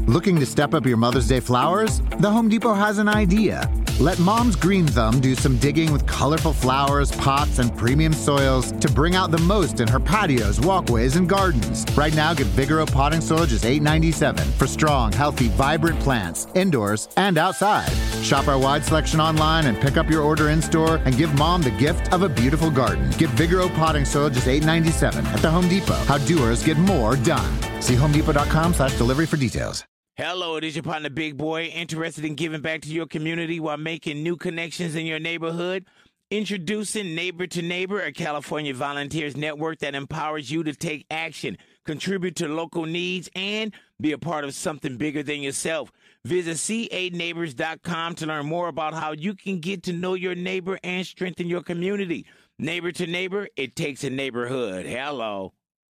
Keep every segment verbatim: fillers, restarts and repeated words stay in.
Looking to step up your Mother's Day flowers? The Home Depot has an idea. Let Mom's Green Thumb do some digging with colorful flowers, pots, and premium soils to bring out the most in her patios, walkways, and gardens. Right now, get Vigoro potting soil just eight ninety-seven for strong, healthy, vibrant plants, indoors and outside. Shop our wide selection online and pick up your order in-store and give Mom the gift of a beautiful garden. Get Vigoro potting soil just eight ninety-seven at the Home Depot. How doers get more done. See homedepot.com slash delivery for details. Hello, it is your partner, Big Boy, interested in giving back to your community while making new connections in your neighborhood? Introducing Neighbor to Neighbor, a California volunteers network that empowers you to take action, contribute to local needs, and be a part of something bigger than yourself. Visit c a neighbors dot com to learn more about how you can get to know your neighbor and strengthen your community. Neighbor to Neighbor, it takes a neighborhood. Hello.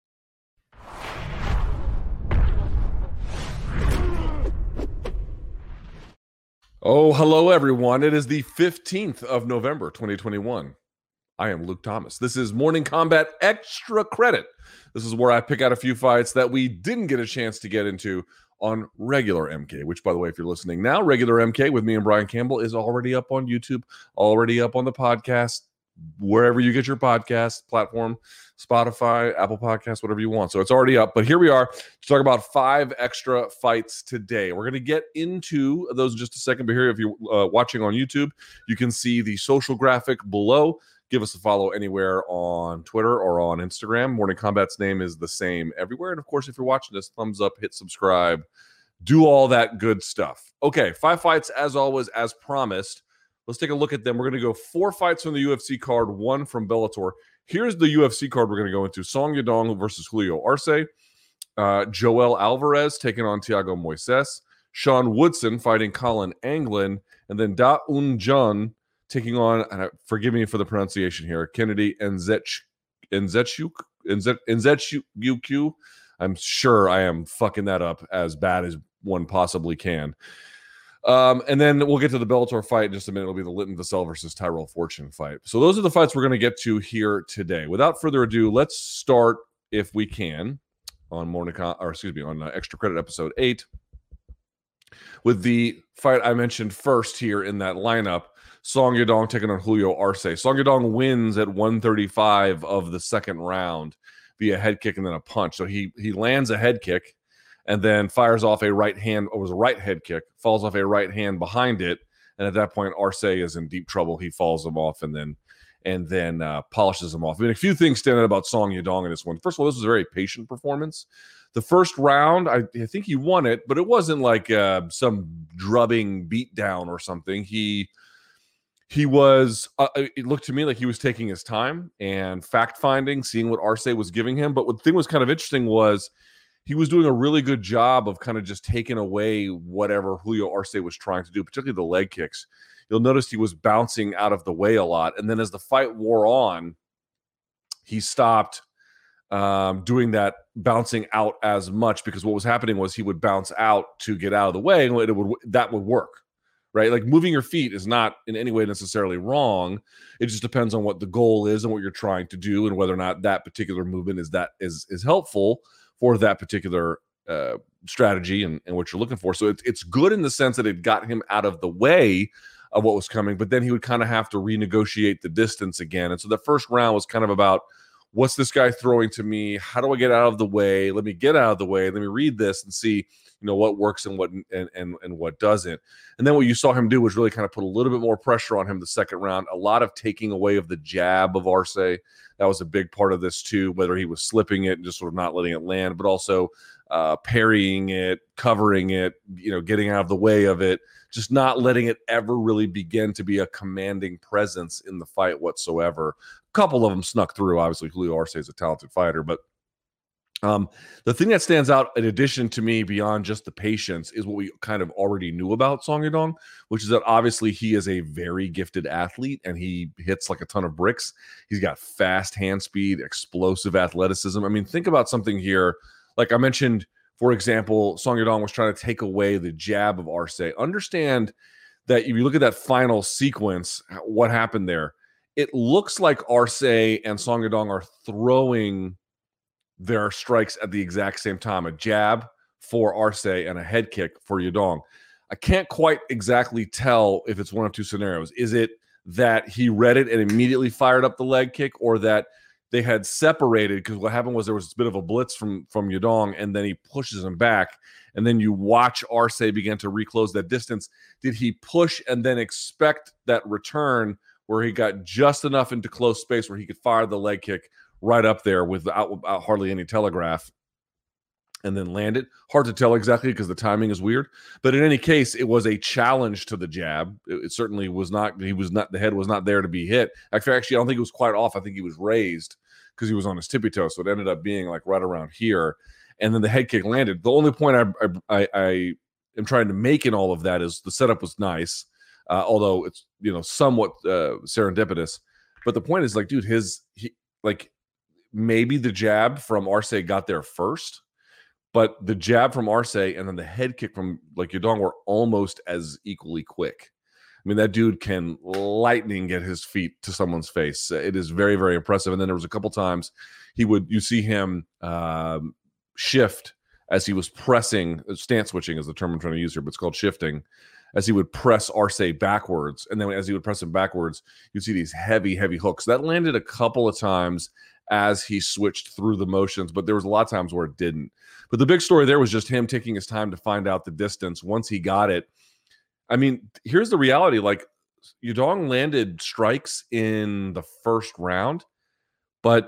Oh, hello, everyone. It is the fifteenth of November, twenty twenty-one. I am Luke Thomas. This is Morning Kombat Extra Credit. This is where I pick out a few fights that we didn't get a chance to get into on regular M K, which, by the way, if you're listening now, regular M K with me and Brian Campbell is already up on YouTube, already up on the podcast, wherever you get your podcast platform, Spotify, Apple Podcasts, whatever you want. So it's already up. But here we are to talk about five extra fights today. We're going to get into those in just a second. But here, if you're uh, watching on YouTube, you can see the social graphic below. Give us a follow anywhere on Twitter or on Instagram. Morning Kombat's name is the same everywhere. And of course, if you're watching this, thumbs up, hit subscribe, do all that good stuff. Okay, five fights as always, as promised. Let's take a look at them. We're going to go four fights from the U F C card, one from Bellator. Here's the U F C card we're going to go into. Song Yadong versus Julio Arce. Uh, Joel Alvarez taking on Thiago Moises. Sean Woodson fighting Colin Anglin. And then Da Un Jun taking on, and forgive me for the pronunciation here, Kennedy Nzechukwu. Nzechukwu. I'm sure I am fucking that up as bad as one possibly can. Um, and then we'll get to the Bellator fight in just a minute. It'll be the Linton Vassell versus Tyrell Fortune fight. So those are the fights we're going to get to here today. Without further ado, let's start, if we can, on morning, or excuse me, on uh, Extra Credit episode eight, with the fight I mentioned first here in that lineup. Song Yadong taking on Julio Arce. Song Yadong wins at one thirty-five of the second round via head kick and then a punch. So he he lands a head kick and then fires off a right hand, or was a right head kick, falls off a right hand behind it. And at that point, Arce is in deep trouble. He falls him off and then and then uh, polishes him off. I mean, a few things stand out about Song Yadong in this one. First of all, this was a very patient performance. The first round, I, I think he won it, but it wasn't like uh, some drubbing beatdown or something. He he was, uh, it looked to me like he was taking his time and fact-finding, seeing what Arce was giving him. But what the thing was kind of interesting was he was doing a really good job of kind of just taking away whatever Julio Arce was trying to do, particularly the leg kicks. You'll notice he was bouncing out of the way a lot. And then as the fight wore on, he stopped um, doing that bouncing out as much, because what was happening was he would bounce out to get out of the way, and it would that would work, right? Like moving your feet is not in any way necessarily wrong. It just depends on what the goal is and what you're trying to do, and whether or not that particular movement is that is is helpful for that particular uh, strategy and, and what you're looking for. So it, it's good in the sense that it got him out of the way of what was coming, but then he would kind of have to renegotiate the distance again. And so the first round was kind of about, what's this guy throwing to me? How do I get out of the way? Let me get out of the way. Let me read this and see, you know, what works and what and and, and what doesn't. And then what you saw him do was really kind of put a little bit more pressure on him the second round. A lot of taking away of the jab of Arce. That was a big part of this too, whether he was slipping it and just sort of not letting it land, but also uh, parrying it, covering it, you know, getting out of the way of it, just not letting it ever really begin to be a commanding presence in the fight whatsoever. A couple of them snuck through. Obviously, Julio Arce is a talented fighter, but um, the thing that stands out in addition to me beyond just the patience is what we kind of already knew about Song Yadong, which is that obviously he is a very gifted athlete and he hits like a ton of bricks. He's got fast hand speed, explosive athleticism. I mean, think about something here. Like I mentioned, for example, Song Yadong was trying to take away the jab of Arce. Understand that if you look at that final sequence, what happened there, it looks like Arce and Song Yadong are throwing their strikes at the exact same time. A jab for Arce and a head kick for Yudong. I can't quite exactly tell if it's one of two scenarios. Is it that he read it and immediately fired up the leg kick, or that they had separated? Because what happened was there was a bit of a blitz from, from Yudong, and then he pushes him back, and then you watch Arce begin to reclose that distance. Did he push and then expect that return where he got just enough into close space where he could fire the leg kick right up there without, without hardly any telegraph, and then land it? Hard to tell exactly because the timing is weird. But in any case, it was a challenge to the jab. It, it certainly was not, he was not, the head was not there to be hit. Actually, actually, I don't think it was quite off. I think he was raised because he was on his tippy toe. So it ended up being like right around here. And then the head kick landed. The only point I, I, I am trying to make in all of that is the setup was nice, uh, although it's, you know, somewhat uh, serendipitous. But the point is, like, dude, his, he, like, maybe the jab from Arce got there first, but the jab from Arce and then the head kick from like Yudong were almost as equally quick. I mean, that dude can lightning get his feet to someone's face. It is very, very impressive. And then there was a couple times he would, you see him um, shift as he was pressing, stance switching is the term I'm trying to use here, but it's called shifting, as he would press Arce backwards. And then as he would press him backwards, you'd see these heavy, heavy hooks. That landed a couple of times as he switched through the motions, but there was a lot of times where it didn't. But the big story there was just him taking his time to find out the distance. Once he got it, I mean, here's the reality. Like, Yudong landed strikes in the first round, but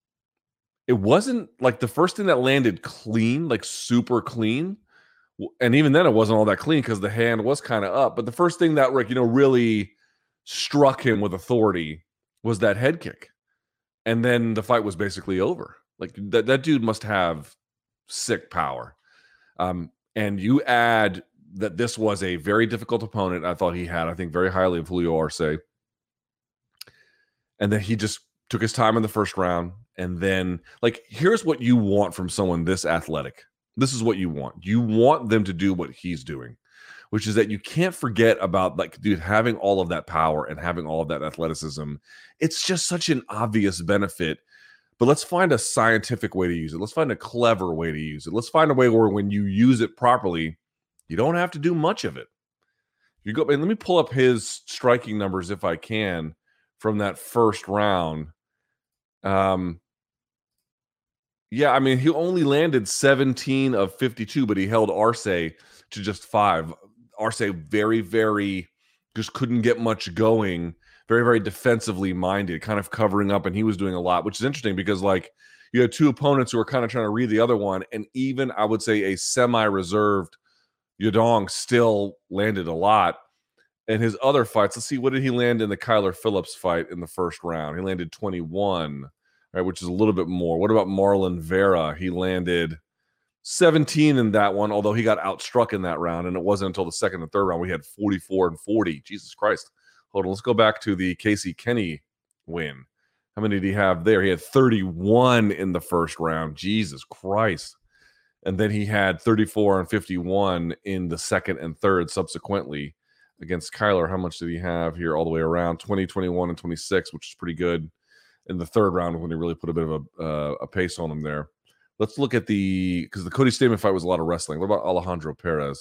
it wasn't like the first thing that landed clean, like super clean. And even then it wasn't all that clean because the hand was kind of up. But the first thing that, like, you know, really struck him with authority was that head kick. And then the fight was basically over. Like, that, that dude must have sick power. Um, and you add that this was a very difficult opponent. I thought he had, I think very highly of Julio Arce. And then he just took his time in the first round. And then, like, here's what you want from someone this athletic. This is what you want. You want them to do what he's doing, which is that you can't forget about, like, dude, having all of that power and having all of that athleticism. It's just such an obvious benefit. But let's find a scientific way to use it. Let's find a clever way to use it. Let's find a way where when you use it properly, you don't have to do much of it. You go, and let me pull up his striking numbers if I can from that first round. Um, yeah, I mean, he only landed seventeen of fifty-two, but he held Arce to just five. Arce very, very, just couldn't get much going. Very, very defensively minded, kind of covering up, and he was doing a lot, which is interesting because, like, you had two opponents who were kind of trying to read the other one, and even, I would say, a semi-reserved Yudong still landed a lot. And his other fights, let's see, what did he land in the Kyler Phillips fight in the first round? He landed twenty-one, right, which is a little bit more. What about Marlon Vera? He landed seventeen in that one, although he got outstruck in that round, and it wasn't until the second and third round we had forty-four and forty. Jesus Christ. Hold on, let's go back to the Casey Kenny win. How many did he have there? He had thirty-one in the first round. Jesus Christ. And then he had thirty-four and fifty-one in the second and third subsequently against Kyler. How much did he have here all the way around? twenty, twenty-one, and twenty-six, which is pretty good in the third round when he really put a bit of a, uh, a pace on him there. Let's look at the, because the Cody Stamann fight was a lot of wrestling. What about Alejandro Perez?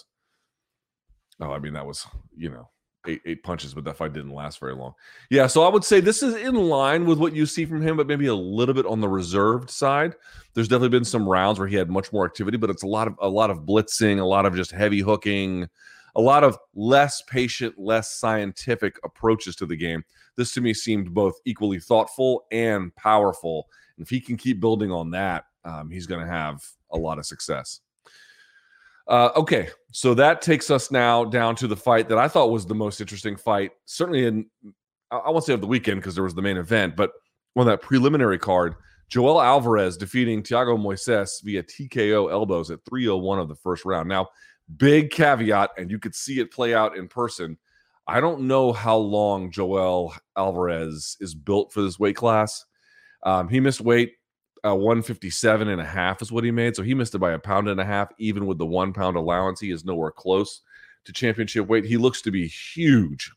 Oh, I mean, that was, you know, Eight, eight punches, but that fight didn't last very long. Yeah, so I would say this is in line with what you see from him, but maybe a little bit on the reserved side. There's definitely been some rounds where he had much more activity, but it's a lot of a lot of blitzing, a lot of just heavy hooking, a lot of less patient, less scientific approaches to the game. This to me seemed both equally thoughtful and powerful. And if he can keep building on that, um, he's going to have a lot of success. Uh, okay, so that takes us now down to the fight that I thought was the most interesting fight, certainly in, I won't say of the weekend because there was the main event, but on that preliminary card, Joel Alvarez defeating Thiago Moises via T K O elbows at three oh one of the first round. Now, big caveat, and you could see it play out in person. I don't know how long Joel Alvarez is built for this weight class. Um, he missed weight. Uh, one fifty-seven and a half is what he made. So he missed it by a pound and a half. Even with the one pound allowance, he is nowhere close to championship weight. He looks to be huge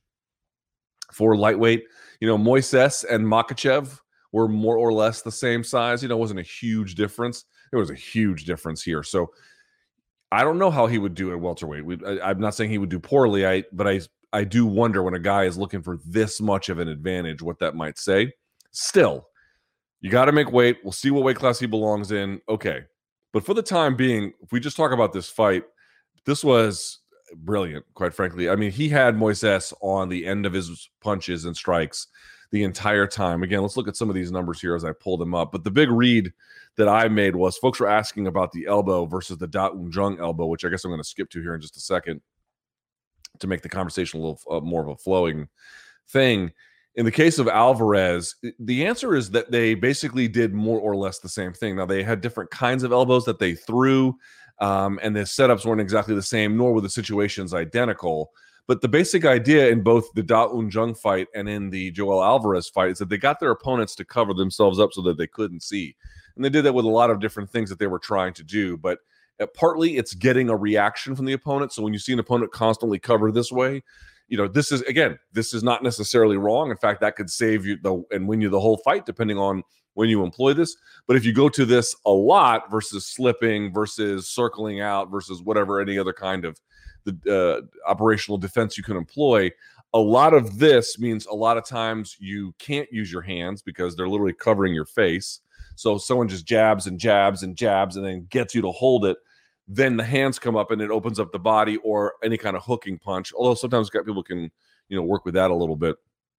for lightweight. You know, Moises and Makhachev were more or less the same size. You know, it wasn't a huge difference. There was a huge difference here. So I don't know how he would do at welterweight. We, I, I'm not saying he would do poorly, I but I I do wonder when a guy is looking for this much of an advantage, what that might say. Still, you got to make weight. We'll see what weight class he belongs in. Okay. But for the time being, if we just talk about this fight, this was brilliant, quite frankly. I mean, he had Moises on the end of his punches and strikes the entire time. Again, let's look at some of these numbers here as I pull them up. But the big read that I made was folks were asking about the elbow versus the Da Un Jung elbow, which I guess I'm going to skip to here in just a second to make the conversation a little uh, more of a flowing thing. In the case of Alvarez, the answer is that they basically did more or less the same thing. Now, they had different kinds of elbows that they threw, um, and the setups weren't exactly the same, nor were the situations identical. But the basic idea in both the Da Un Jung fight and in the Joel Alvarez fight is that they got their opponents to cover themselves up so that they couldn't see. And they did that with a lot of different things that they were trying to do. But uh, partly it's getting a reaction from the opponent. So when you see an opponent constantly cover this way, you know, this is, again, this is not necessarily wrong. In fact, that could save you the and win you the whole fight, depending on when you employ this. But if you go to this a lot versus slipping versus circling out versus whatever any other kind of the uh, operational defense you can employ, a lot of this means a lot of times you can't use your hands because they're literally covering your face. So someone just jabs and jabs and jabs and then gets you to hold it. Then the hands come up and it opens up the body, or any kind of hooking punch. Although sometimes people can, you know, work with that a little bit.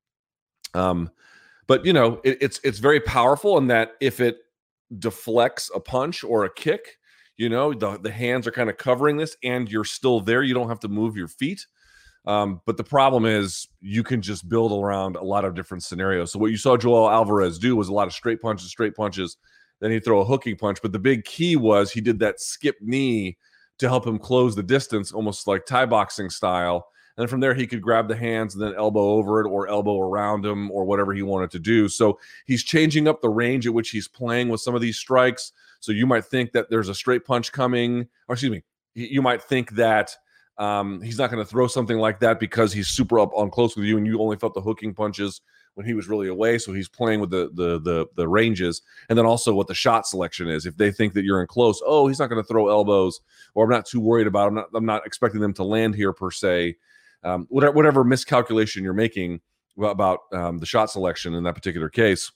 Um, but you know, it, it's it's very powerful in that if it deflects a punch or a kick, you know, the the hands are kind of covering this, and you're still there. You don't have to move your feet. Um, but the problem is you can just build around a lot of different scenarios. So what you saw Joel Alvarez do was a lot of straight punches, straight punches. Then he'd throw a hooking punch. But the big key was he did that skip knee to help him close the distance, almost like Thai boxing style. And from there, he could grab the hands and then elbow over it or elbow around him or whatever he wanted to do. So he's changing up the range at which he's playing with some of these strikes. So you might think that there's a straight punch coming, or excuse me, you might think that um, he's not going to throw something like that because he's super up on close with you and you only felt the hooking punches when he was really away. So he's playing with the, the the the ranges, and then also what the shot selection is. If they think that you're in close, oh, he's not going to throw elbows, or I'm not too worried about. I'm not I'm not expecting them to land here per se. Um, whatever whatever miscalculation you're making about um, the shot selection in that particular case,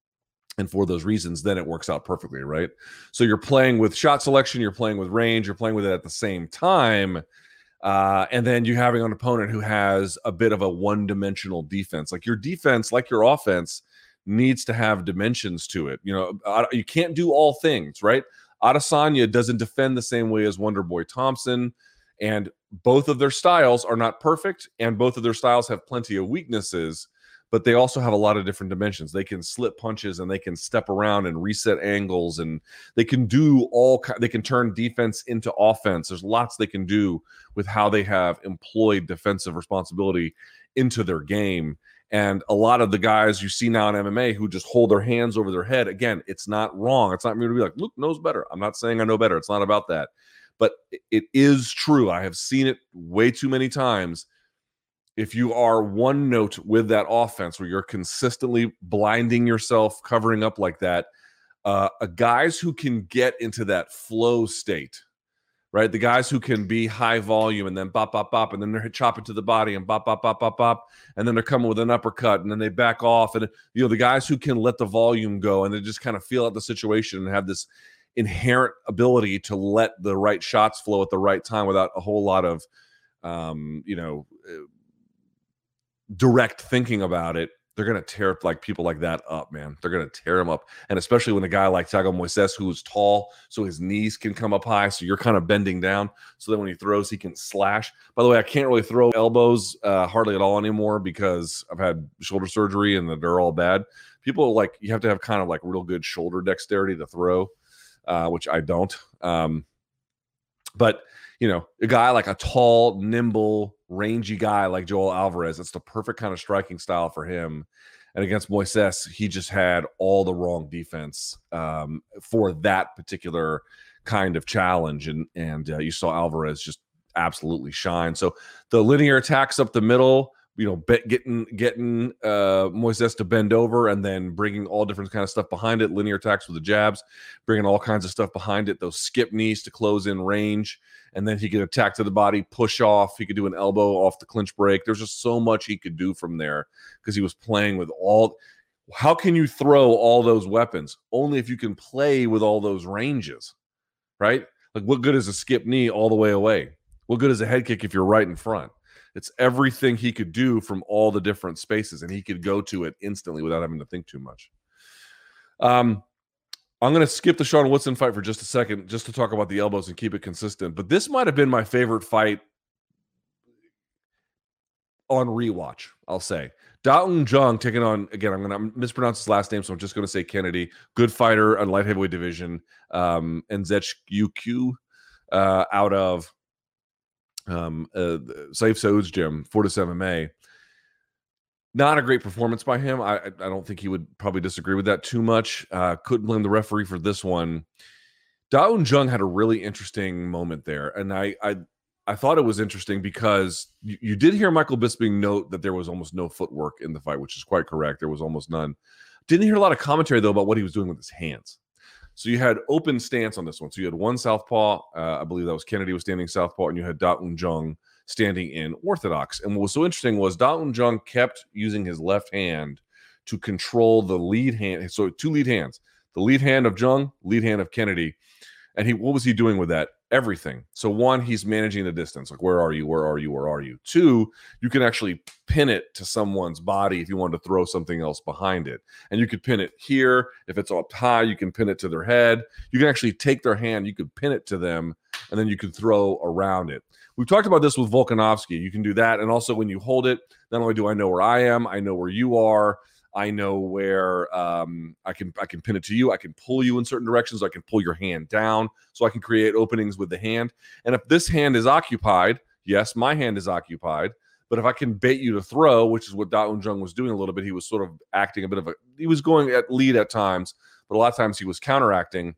and for those reasons, then it works out perfectly, right? So you're playing with shot selection, you're playing with range, you're playing with it at the same time. Uh, and then you having an opponent who has a bit of a one-dimensional defense. Like your defense, like your offense, needs to have dimensions to it. You know, you can't do all things, right? Adesanya doesn't defend the same way as Wonderboy Thompson, and both of their styles are not perfect, and both of their styles have plenty of weaknesses, but they also have a lot of different dimensions. They can slip punches and they can step around and reset angles, and they can do all, they can turn defense into offense. There's lots they can do with how they have employed defensive responsibility into their game. And a lot of the guys you see now in M M A who just hold their hands over their head, again, it's not wrong. It's not me to be like, Luke knows better. I'm not saying I know better. It's not about that. But it is true. I have seen it way too many times. If you are one note with that offense where you're consistently blinding yourself, covering up like that, uh, uh, guys who can get into that flow state, right? The guys who can be high volume and then bop, bop, bop, and then they're chopping to the body and bop, bop, bop, bop, bop, and then they're coming with an uppercut and then they back off. And, you know, the guys who can let the volume go and they just kind of feel out the situation and have this inherent ability to let the right shots flow at the right time without a whole lot of, um, you know, direct thinking about it, they're going to tear like people like that up, man. They're going to tear them up. And especially when a guy like Thiago Moises, who is tall, so his knees can come up high, so you're kind of bending down, so that when he throws, he can slash. By the way, I can't really throw elbows uh, hardly at all anymore because I've had shoulder surgery and they're all bad. People like, you have to have kind of like real good shoulder dexterity to throw, uh, which I don't. Um, but, you know, a guy like a tall, nimble, rangy guy like Joel Alvarez, that's the perfect kind of striking style for him. And against Moises, he just had all the wrong defense um, for that particular kind of challenge. And and uh, you saw Alvarez just absolutely shine. So the linear attacks up the middle, you know, be, getting getting uh, Moises to bend over and then bringing all different kind of stuff behind it, linear attacks with the jabs, bringing all kinds of stuff behind it, those skip knees to close in range, and then he could attack to the body, push off. He could do an elbow off the clinch break. There's just so much he could do from there because he was playing with all. How can you throw all those weapons? Only if you can play with all those ranges, right? Like, what good is a skip knee all the way away? What good is a head kick if you're right in front? It's everything he could do from all the different spaces, and he could go to it instantly without having to think too much. Um, I'm going to skip the Sean Woodson fight for just a second, just to talk about the elbows and keep it consistent. But this might have been my favorite fight on rewatch, I'll say. Da Un Jung taking on, again, I'm going to mispronounce his last name, so I'm just going to say Kennedy. Good fighter on light heavyweight division. Um, N Z U Q uh, out of um, uh, Saif Saud's gym, Fortis M M A. Not a great performance by him. I, I don't think he would probably disagree with that too much. Uh, couldn't blame the referee for this one. Da Un Jung had a really interesting moment there, and I I, I thought it was interesting because you, you did hear Michael Bisping note that there was almost no footwork in the fight, which is quite correct. There was almost none. Didn't hear a lot of commentary, though, about what he was doing with his hands. So you had open stance on this one. So you had one southpaw. Uh, I believe that was Kennedy was standing southpaw, and you had Da Un Jung standing in orthodox. And what was so interesting was Da Un Jung kept using his left hand to control the lead hand. So two lead hands, the lead hand of Jung, lead hand of Kennedy. And he, what was he doing with that? Everything. So one, he's managing the distance. Like, where are you? Where are you? Where are you? Two, you can actually pin it to someone's body if you wanted to throw something else behind it. And you could pin it here. If it's up high, you can pin it to their head. You can actually take their hand, you could pin it to them, and then you can throw around it. We've talked about this with Volkanovski. You can do that. And also when you hold it, not only do I know where I am, I know where you are. I know where um, I can I can pin it to you. I can pull you in certain directions. I can pull your hand down. So I can create openings with the hand. And if this hand is occupied, yes, my hand is occupied. But if I can bait you to throw, which is what Da Un Jung was doing a little bit, he was sort of acting a bit of a, he was going at lead at times, but a lot of times he was counteracting.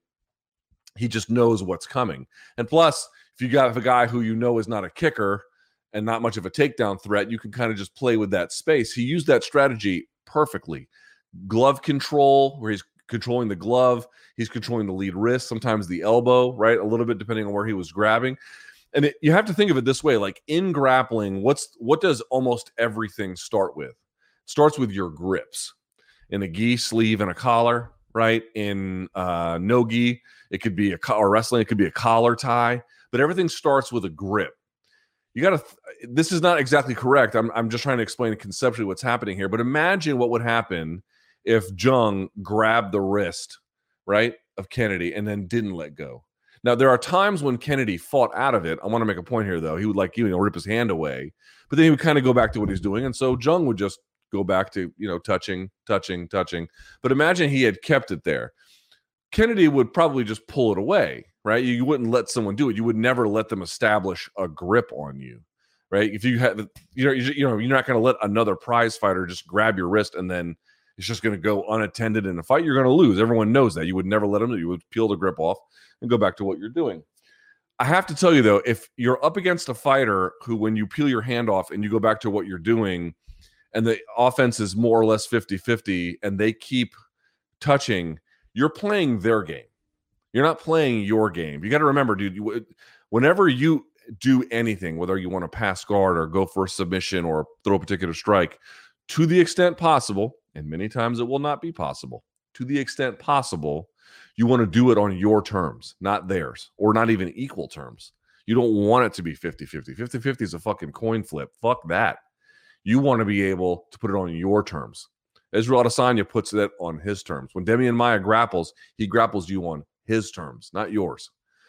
He just knows what's coming. And plus, if you got a guy who you know is not a kicker and not much of a takedown threat, you can kind of just play with that space. He used that strategy perfectly. Glove control, where he's controlling the glove, he's controlling the lead wrist, sometimes the elbow, right? A little bit depending on where he was grabbing. And it, you have to think of it this way, like in grappling, what's what does almost everything start with? It starts with your grips. In a gi, sleeve, and a collar, right? In uh, no gi, it could be a or wrestling, it could be a collar tie, but everything starts with a grip. You got to, th- this is not exactly correct. I'm, I'm just trying to explain conceptually what's happening here. But imagine what would happen if Jung grabbed the wrist, right, of Kennedy and then didn't let go. Now, there are times when Kennedy fought out of it. I want to make a point here, though. He would, like, you know, rip his hand away, but then he would kind of go back to what he's doing. And so Jung would just go back to, you know, touching, touching, touching. But imagine he had kept it there. Kennedy would probably just pull it away, right? You wouldn't let someone do it. You would never let them establish a grip on you, right? If you have, you know, you know, you're not going to let another prize fighter just grab your wrist and then it's just going to go unattended in a fight. You're going to lose. Everyone knows that. You would never let them. You would peel the grip off and go back to what you're doing. I have to tell you, though, if you're up against a fighter who, when you peel your hand off and you go back to what you're doing and the offense is more or less fifty-fifty and they keep touching, you're playing their game. You're not playing your game. You got to remember, dude, you, whenever you do anything, whether you want to pass guard or go for a submission or throw a particular strike, to the extent possible, and many times it will not be possible, to the extent possible, you want to do it on your terms, not theirs, or not even equal terms. You don't want it to be fifty-fifty. fifty-fifty is a fucking coin flip. Fuck that. You want to be able to put it on your terms. Israel Adesanya puts that on his terms. When Demian Maia grapples, he grapples you on his terms, not yours.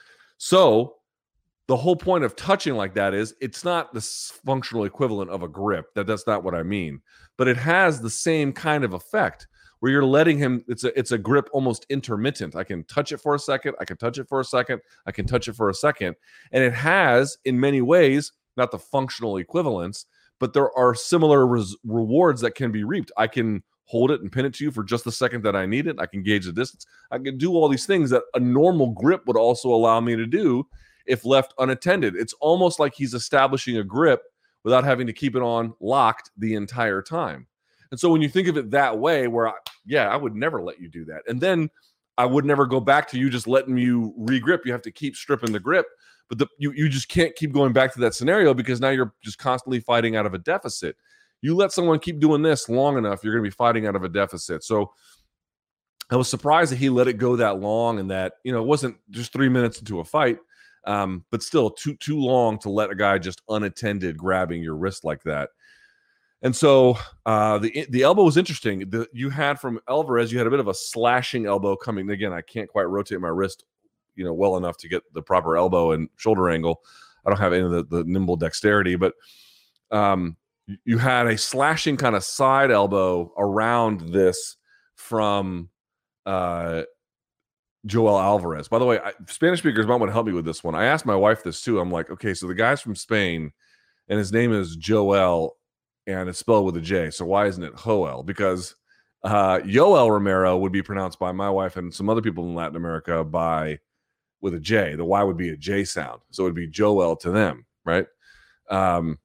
So the whole point of touching like that is it's not the functional equivalent of a grip. That, that's not what I mean. But it has the same kind of effect where you're letting him, it's a, it's a grip almost intermittent. I can touch it for a second. I can touch it for a second. I can touch it for a second. And it has, in many ways, not the functional equivalents, but there are similar res- rewards that can be reaped. I can hold it and pin it to you for just the second that I need it. I can gauge the distance. I can do all these things that a normal grip would also allow me to do if left unattended. It's almost like he's establishing a grip without having to keep it on locked the entire time. And so when you think of it that way, where, I, yeah, I would never let you do that. And then I would never go back to you just letting you re-grip. You have to keep stripping the grip. But the, you, you just can't keep going back to that scenario because now you're just constantly fighting out of a deficit. You let someone keep doing this long enough, you're going to be fighting out of a deficit. So I was surprised that he let it go that long and that, you know, it wasn't just three minutes into a fight, um, but still too too long to let a guy just unattended grabbing your wrist like that. And so uh, the the elbow was interesting. The, you had from Alvarez, you had a bit of a slashing elbow coming. Again, I can't quite rotate my wrist, you know, well enough to get the proper elbow and shoulder angle. I don't have any of the, the nimble dexterity, but um, you had a slashing kind of side elbow around this from uh, Joel Alvarez. By the way, I, Spanish speakers might want to help me with this one. I asked my wife this too. I'm like, okay, so the guy's from Spain, and his name is Joel, and it's spelled with a J. So why isn't it Joel? Because uh, Yoel Romero would be pronounced by my wife and some other people in Latin America by with a J. The Y would be a J sound, so it would be Joel to them, right? Um,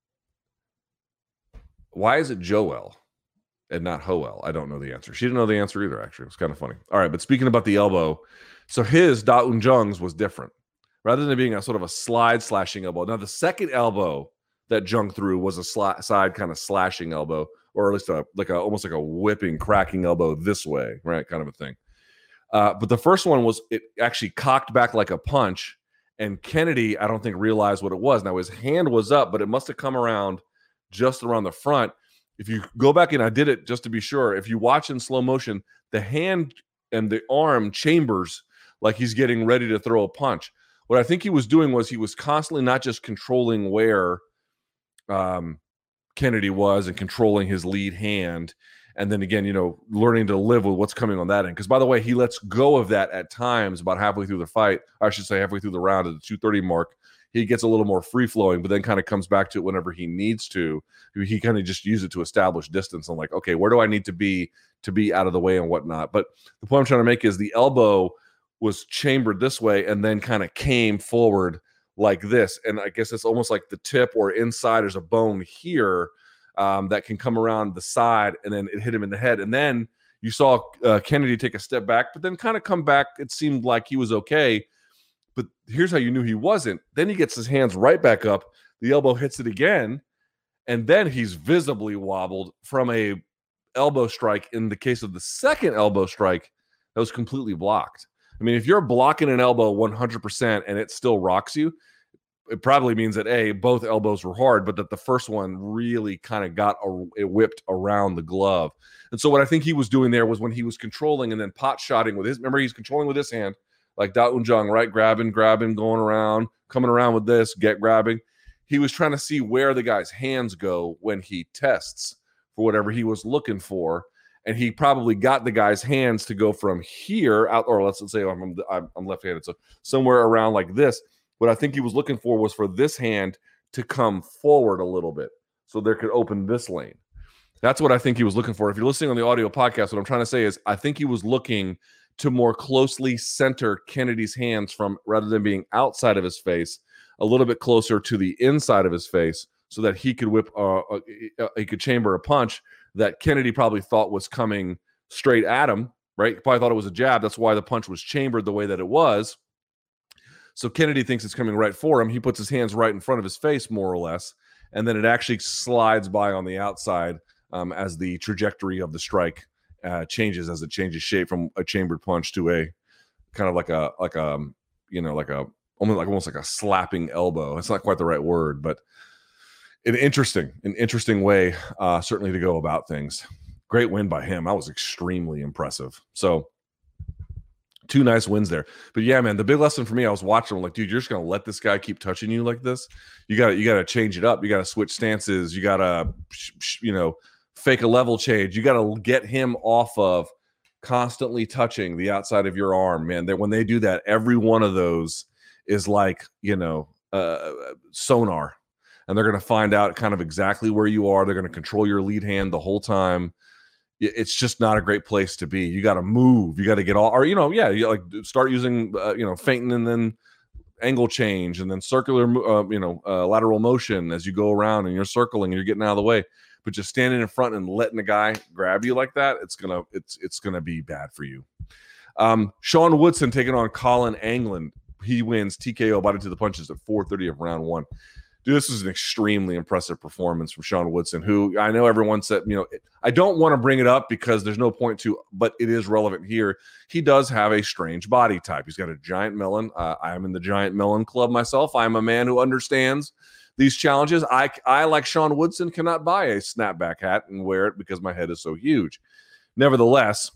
why is it Joel and not Joel? I don't know the answer. She didn't know the answer either, actually. It was kind of funny. All right, but speaking about the elbow, so his Da Un Jung's was different. Rather than being a sort of a slide slashing elbow, now the second elbow that Jung threw was a sli- side kind of slashing elbow, or at least a like a almost like a whipping, cracking elbow this way, right? Kind of a thing. Uh, but the first one was it actually cocked back like a punch, and Kennedy, I don't think, realized what it was. Now his hand was up, but it must have come around just around the front. If you go back and I did it just to be sure, if you watch in slow motion, the hand and the arm chambers like he's getting ready to throw a punch. What I think he was doing was he was constantly not just controlling where um, Kennedy was and controlling his lead hand, and then again, you know, learning to live with what's coming on that end. Because by the way, he lets go of that at times about halfway through the fight. Or I should say halfway through the round at the two thirty mark. He gets a little more free-flowing, but then kind of comes back to it whenever he needs to. He kind of just uses it to establish distance and like, okay, where do I need to be to be out of the way and whatnot? But the point I'm trying to make is the elbow was chambered this way and then kind of came forward like this. And I guess it's almost like the tip or inside there's a bone here um, that can come around the side, and then it hit him in the head. And then you saw uh, Kennedy take a step back, but then kind of come back. It seemed like he was okay. But here's how you knew he wasn't. Then he gets his hands right back up. The elbow hits it again. And then he's visibly wobbled from a elbow strike. In the case of the second elbow strike, that was completely blocked. I mean, if you're blocking an elbow one hundred percent and it still rocks you, it probably means that, A, both elbows were hard, but that the first one really kind of got a, it whipped around the glove. And so what I think he was doing there was when he was controlling and then pot-shotting with his, remember, he's controlling with his hand, like Da Un Jung, right? Grabbing, grabbing, going around, coming around with this, get grabbing. He was trying to see where the guy's hands go when he tests for whatever he was looking for. And he probably got the guy's hands to go from here out, or let's, let's say I'm, I'm, I'm left-handed, so somewhere around like this. What I think he was looking for was for this hand to come forward a little bit so there could open this lane. That's what I think he was looking for. If you're listening on the audio podcast, what I'm trying to say is I think he was looking to more closely center Kennedy's hands from, rather than being outside of his face, a little bit closer to the inside of his face so that he could whip, uh, uh, he could chamber a punch that Kennedy probably thought was coming straight at him, right? He probably thought it was a jab. That's why the punch was chambered the way that it was. So Kennedy thinks it's coming right for him. He puts his hands right in front of his face, more or less, and then it actually slides by on the outside um, as the trajectory of the strike uh, changes, as it changes shape from a chambered punch to a kind of like a like a you know like a almost like almost like a slapping elbow. It's not quite the right word, but an interesting an interesting way uh, certainly to go about things. Great win by him. I was extremely impressive. So. Two nice wins there. But yeah, man, the big lesson for me, I was watching, I'm like, dude, you're just going to let this guy keep touching you like this? You got to you got to change it up. You got to switch stances. You got to, you know, fake a level change. You got to get him off of constantly touching the outside of your arm, man. That when they do that, every one of those is like, you know, uh, sonar. And they're going to find out kind of exactly where you are. They're going to control your lead hand the whole time. It's just not a great place to be. You got to move. You got to get all, or, you know, yeah, you like start using, uh, you know, feinting and then angle change and then circular, uh, you know, uh, lateral motion as you go around and you're circling and you're getting out of the way. But just standing in front and letting the guy grab you like that, it's gonna it's it's gonna be bad for you. Um, Sean Woodson taking on Colin Anglin. He wins T K O, body to the punches at four thirty of round one. Dude, this was an extremely impressive performance from Sean Woodson, who I know everyone said, you know, I don't want to bring it up because there's no point to, but it is relevant here. He does have a strange body type. He's got a giant melon. Uh, I am in the giant melon club myself. I'm a man who understands these challenges. I, I, like Sean Woodson, cannot buy a snapback hat and wear it because my head is so huge. Nevertheless,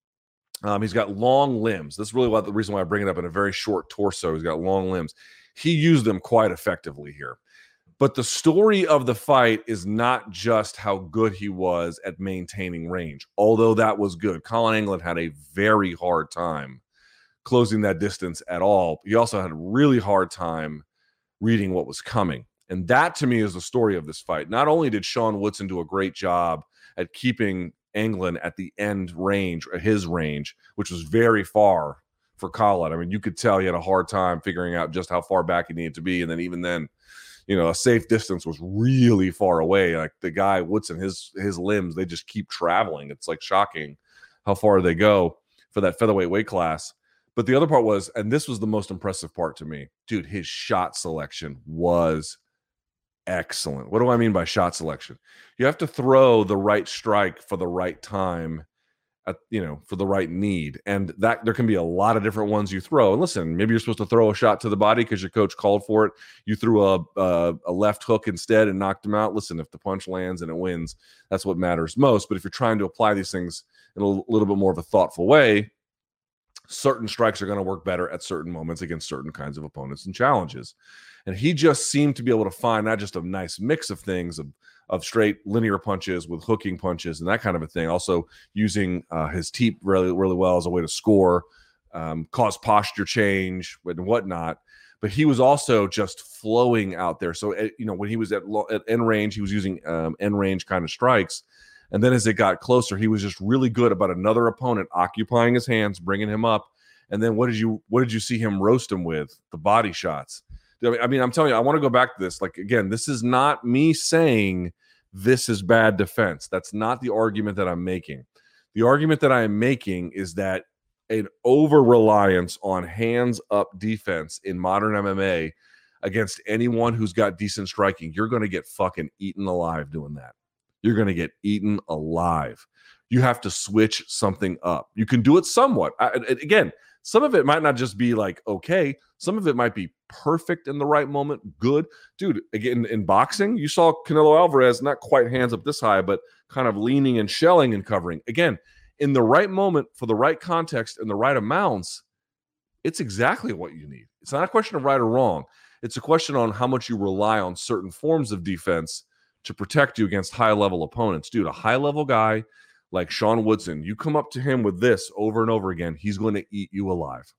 um, he's got long limbs. That's really what the reason why I bring it up. In a very short torso, he's got long limbs. He used them quite effectively here. But the story of the fight is not just how good he was at maintaining range, although that was good. Colin Anglin had a very hard time closing that distance at all. He also had a really hard time reading what was coming. And that, to me, is the story of this fight. Not only did Sean Woodson do a great job at keeping Anglin at the end range, or his range, which was very far for Colin. I mean, you could tell he had a hard time figuring out just how far back he needed to be. And then even then, you know, a safe distance was really far away. Like the guy Woodson, his his limbs, they just keep traveling. It's like shocking how far they go for that featherweight weight class. But the other part was, and this was the most impressive part to me, dude, his shot selection was excellent. What do I mean by shot selection? You have to throw the right strike for the right time, at, you know, for the right need. And that there can be a lot of different ones you throw. And listen, maybe you're supposed to throw a shot to the body because your coach called for it. You threw a, a, a left hook instead and knocked him out. Listen, if the punch lands and it wins, that's what matters most. But if you're trying to apply these things in a little bit more of a thoughtful way, certain strikes are going to work better at certain moments against certain kinds of opponents and challenges. And he just seemed to be able to find not just a nice mix of things, of, of straight linear punches with hooking punches and that kind of a thing. Also using uh, his teep really, really well as a way to score, um, cause posture change and whatnot. But he was also just flowing out there. So, you know, when he was at, at end range, he was using um, end range kind of strikes. And then as it got closer, he was just really good about another opponent occupying his hands, bringing him up. And then what did you what did you see him roast him with? The body shots. I mean, I'm telling you, I want to go back to this. Like, again, this is not me saying this is bad defense. That's not the argument that I'm making. The argument that I am making is that an over-reliance on hands-up defense in modern M M A against anyone who's got decent striking, you're going to get fucking eaten alive doing that. You're going to get eaten alive. You have to switch something up. You can do it somewhat. I, again, some of it might not just be like, okay. Some of it might be perfect in the right moment. Good. Dude, again, in boxing, you saw Canelo Alvarez not quite hands up this high, but kind of leaning and shelling and covering. Again, in the right moment, for the right context and the right amounts, it's exactly what you need. It's not a question of right or wrong. It's a question on how much you rely on certain forms of defense to protect you against high-level opponents. Dude, a high-level guy like Sean Woodson, you come up to him with this over and over again, he's going to eat you alive.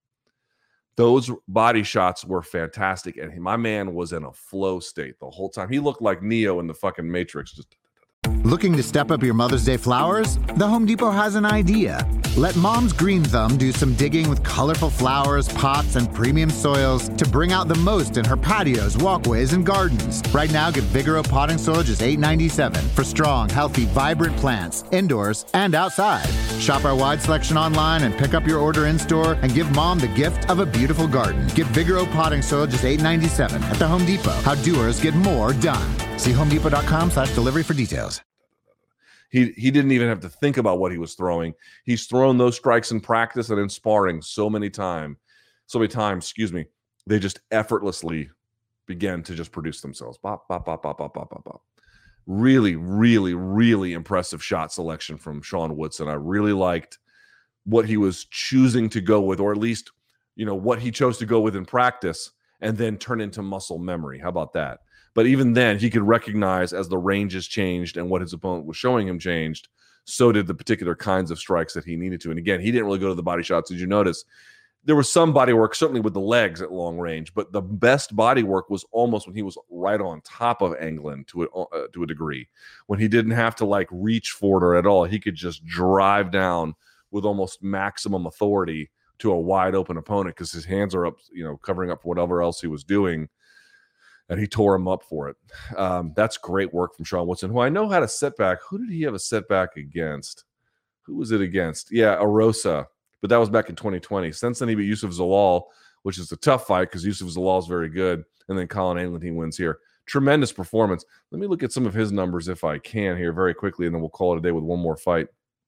Those body shots were fantastic, and my man was in a flow state the whole time. He looked like Neo in the fucking Matrix. Just Looking to step up your Mother's Day flowers? The Home Depot has an idea. Let Mom's Green Thumb do some digging with colorful flowers, pots, and premium soils to bring out the most in her patios, walkways, and gardens. Right now, get Vigoro potting soil just eight ninety-seven for strong, healthy, vibrant plants, indoors and outside. Shop our wide selection online and pick up your order in-store and give Mom the gift of a beautiful garden. Get Vigoro potting soil just eight ninety-seven at the Home Depot. How doers get more done. See homedepot.com slash delivery for details. He he didn't even have to think about what he was throwing. He's thrown those strikes in practice and in sparring so many times, so many times, excuse me. They just effortlessly began to just produce themselves. Bop, bop, bop, bop, bop, bop, bop, bop. Really, really, really impressive shot selection from Sean Woodson. I really liked what he was choosing to go with, or at least, you know, what he chose to go with in practice and then turn into muscle memory. How about that? But even then, he could recognize as the ranges changed and what his opponent was showing him changed, so did the particular kinds of strikes that he needed to. And again, he didn't really go to the body shots. Did you notice? There was some body work, certainly with the legs at long range, but the best body work was almost when he was right on top of Anglin to a, uh, to a degree, when he didn't have to like reach for it or at all. He could just drive down with almost maximum authority to a wide open opponent because his hands are up, you know, covering up whatever else he was doing. And he tore him up for it. Um, that's great work from Sean Woodson, who I know had a setback. Who did he have a setback against? Who was it against? Yeah, Arosa. But that was back in twenty twenty. Since then, he beat Yusuf Zalal, which is a tough fight because Yusuf Zalal is very good. And then Colin Anglin, he wins here. Tremendous performance. Let me look at some of his numbers if I can here very quickly, and then we'll call it a day with one more fight.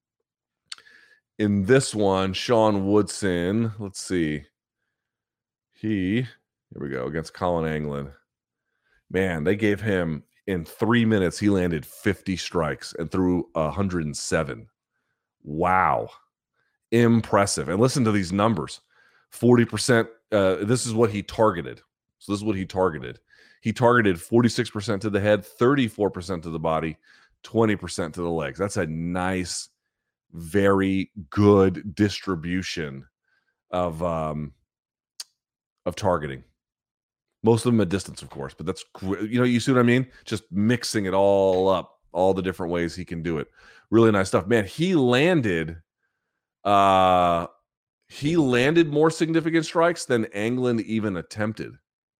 In this one, Sean Woodson, let's see. He, here we go, against Colin Anglin. Man, they gave him, in three minutes, he landed fifty strikes and threw one hundred seven. Wow. Impressive. And listen to these numbers. forty percent, uh, this is what he targeted. So this is what he targeted. He targeted forty-six percent to the head, thirty-four percent to the body, twenty percent to the legs. That's a nice, very good distribution of, um, of targeting. Most of them at distance, of course, but that's, you know, you see what I mean? Just mixing it all up, all the different ways he can do it. Really nice stuff. Man, he landed, uh, he landed more significant strikes than Anglin even attempted.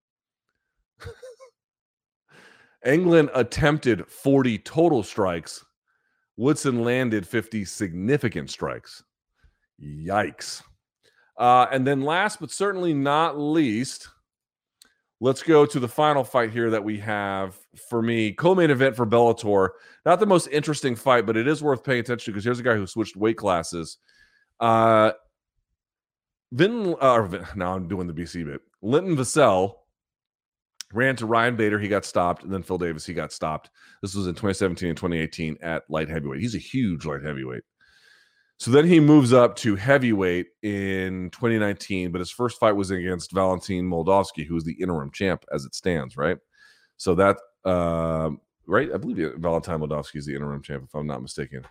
Anglin attempted forty total strikes. Woodson landed fifty significant strikes. Yikes. Uh, and then last but certainly not least, let's go to the final fight here that we have for me. Co-main event for Bellator. Not the most interesting fight, but it is worth paying attention to because here's a guy who switched weight classes. Uh, Vin, uh, now I'm doing the B C bit. Linton Vassell ran to Ryan Bader. He got stopped. And then Phil Davis, he got stopped. This was in twenty seventeen and twenty eighteen at light heavyweight. He's a huge light heavyweight. So then he moves up to heavyweight in twenty nineteen, but his first fight was against Valentin Moldavsky, who is the interim champ as it stands, right? So that, uh, right? I believe Valentin Moldavsky is the interim champ, if I'm not mistaken.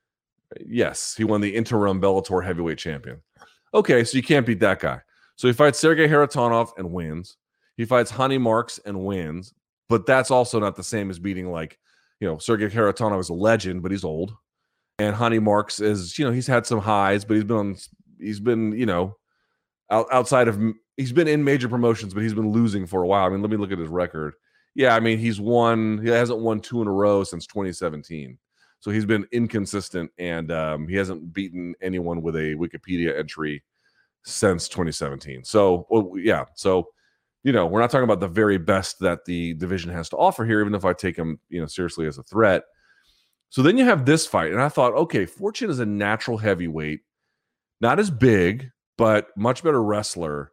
Yes, he won the interim Bellator heavyweight champion. Okay, so you can't beat that guy. So he fights Sergey Haratonov and wins. He fights Hani Marks and wins, but that's also not the same as beating, like, you know, Sergey Haratonov is a legend, but he's old. And Hani Marks is, you know, he's had some highs, but he's been on, he's been, you know, out, outside of, he's been in major promotions, but he's been losing for a while. I mean, let me look at his record. Yeah, I mean, he's won, he hasn't won two in a row since twenty seventeen. So he's been inconsistent, and um, he hasn't beaten anyone with a Wikipedia entry since twenty seventeen. So, well, yeah, so, you know, we're not talking about the very best that the division has to offer here, even if I take him, you know, seriously as a threat. So then you have this fight, and I thought, okay, Fortune is a natural heavyweight, not as big, but much better wrestler,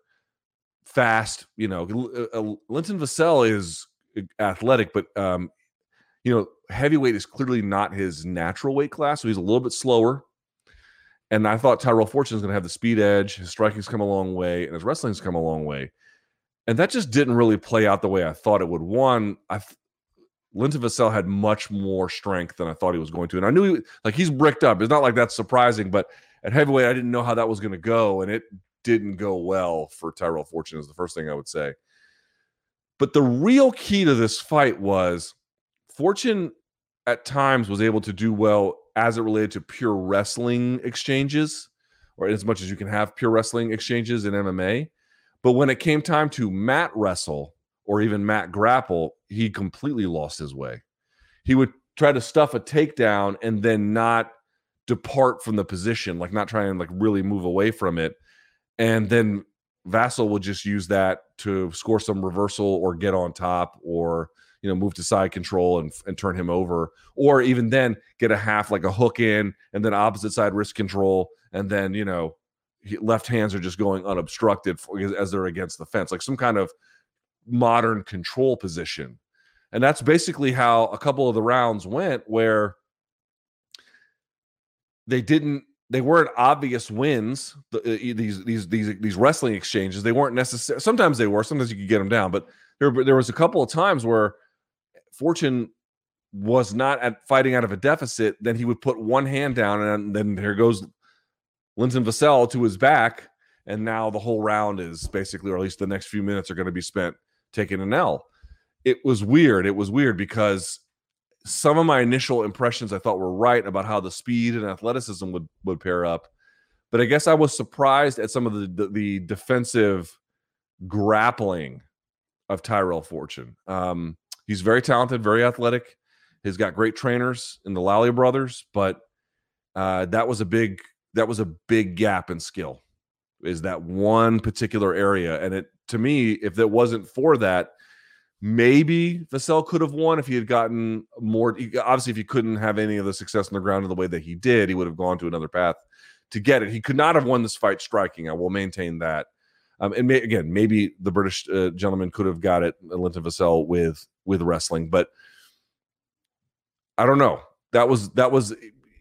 fast. You know, uh, Linton Vassell is athletic, but um, you know, heavyweight is clearly not his natural weight class, so he's a little bit slower. And I thought Tyrell Fortune is going to have the speed edge. His striking's come a long way, and his wrestling's come a long way, and that just didn't really play out the way I thought it would. One, I. Linton Vassell had much more strength than I thought he was going to. And I knew, he, like, he's bricked up. It's not like that's surprising, but at heavyweight, I didn't know how that was going to go, and it didn't go well for Tyrell Fortune is the first thing I would say. But the real key to this fight was Fortune at times was able to do well as it related to pure wrestling exchanges, or as much as you can have pure wrestling exchanges in M M A. But when it came time to mat wrestle, or even mat grapple, he completely lost his way. He would try to stuff a takedown and then not depart from the position, like not try and like really move away from it. And then Vassell would just use that to score some reversal or get on top, or, you know, move to side control and, and turn him over, or even then get a half, like a hook in, and then opposite side wrist control. And then, you know, left hands are just going unobstructed for, as they're against the fence, like some kind of modern control position. And that's basically how a couple of the rounds went, where they didn't, they weren't obvious wins. The, uh, these these these these wrestling exchanges, they weren't necessary. Sometimes they were. Sometimes you could get them down. But there there was a couple of times where Fortune was not at fighting out of a deficit. Then he would put one hand down, and then here goes Linton Vassell to his back, and now the whole round is basically, or at least the next few minutes, are going to be spent taking an L. It was weird. It was weird because some of my initial impressions I thought were right about how the speed and athleticism would, would pair up. But I guess I was surprised at some of the the, the defensive grappling of Tyrell Fortune. Um, he's very talented, very athletic. He's got great trainers in the Lally brothers, but uh, that was a big that was a big gap in skill. Is that one particular area? And it to me, if it wasn't for that, maybe Vassell could have won if he had gotten more. Obviously, if he couldn't have any of the success on the ground in the way that he did, he would have gone to another path to get it. He could not have won this fight striking. I will maintain that. Um, and may, again, maybe the British uh, gentleman could have got it, Linton Vassell, with with wrestling, but I don't know. That was that was.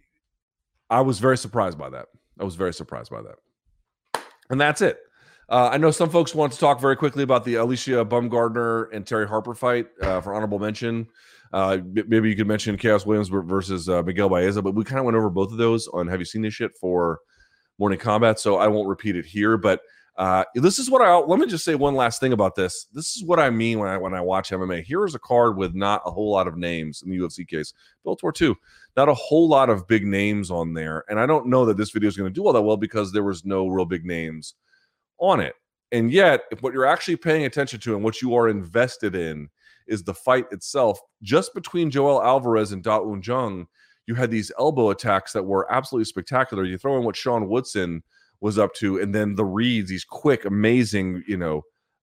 I was very surprised by that. I was very surprised by that. And that's it. Uh, I know some folks want to talk very quickly about the Alicia Baumgardner and Terry Harper fight uh, for honorable mention. Uh, maybe you could mention Chaos Williams versus uh, Miguel Baeza, but we kind of went over both of those on Have You Seen This Shit for Morning Combat, so I won't repeat it here. But uh, this is what I let me just say one last thing about this. This is what I mean when I when I watch M M A. Here is a card with not a whole lot of names in the U F C case. Bellator two, not a whole lot of big names on there, and I don't know that this video is going to do all that well because there was no real big names on it. And yet, if what you're actually paying attention to and what you are invested in is the fight itself, just between Joel Alvarez and Da Un Jung, you had these elbow attacks that were absolutely spectacular. You throw in what Sean Woodson was up to, and then the reads, these quick, amazing, you know,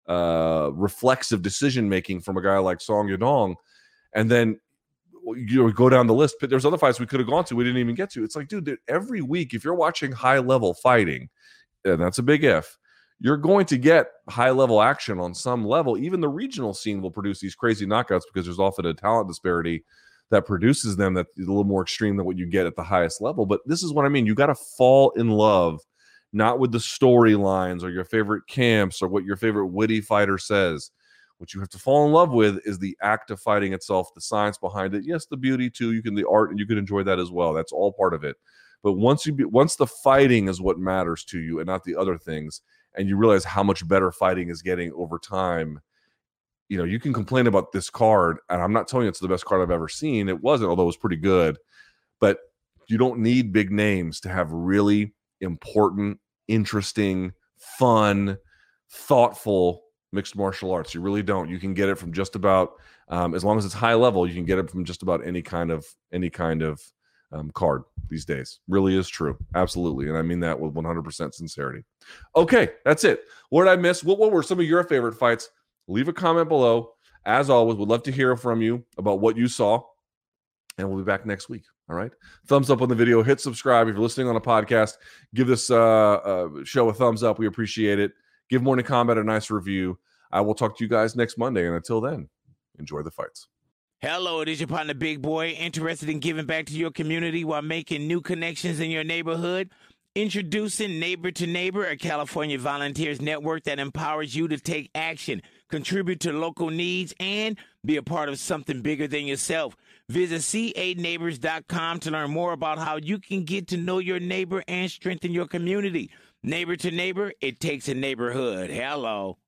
uh, reflexive decision-making from a guy like Song Yadong. And then you know, go down the list, but there's other fights we could have gone to we didn't even get to. It's like, dude, dude every week, if you're watching high-level fighting, and that's a big if, you're going to get high-level action on some level. Even the regional scene will produce these crazy knockouts because there's often a talent disparity that produces them that's a little more extreme than what you get at the highest level. But this is what I mean. You got to fall in love, not with the storylines or your favorite camps or what your favorite witty fighter says. What you have to fall in love with is the act of fighting itself, the science behind it. Yes, the beauty too. You can the art, and you can enjoy that as well. That's all part of it. But once you be, once the fighting is what matters to you and not the other things, and you realize how much better fighting is getting over time, you know, you can complain about this card, and I'm not telling you it's the best card I've ever seen. It wasn't, although it was pretty good. But you don't need big names to have really important, interesting, fun, thoughtful mixed martial arts. You really don't. You can get it from just about, um, as long as it's high level, you can get it from just about any kind of any kind of um, card these days. Really is true. Absolutely. And I mean that with one hundred percent sincerity. Okay, that's it. What did I miss? What, what were some of your favorite fights? Leave a comment below. As always, we'd love to hear from you about what you saw. And we'll be back next week. All right. Thumbs up on the video. Hit subscribe. If you're listening on a podcast, give this uh, uh, show a thumbs up. We appreciate it. Give Morning Combat a nice review. I will talk to you guys next Monday. And until then, enjoy the fights. Hello, it is your partner, Big Boy, interested in giving back to your community while making new connections in your neighborhood. Introducing Neighbor to Neighbor, a California volunteers network that empowers you to take action, contribute to local needs, and be a part of something bigger than yourself. Visit c a neighbors dot com to learn more about how you can get to know your neighbor and strengthen your community. Neighbor to Neighbor, it takes a neighborhood. Hello.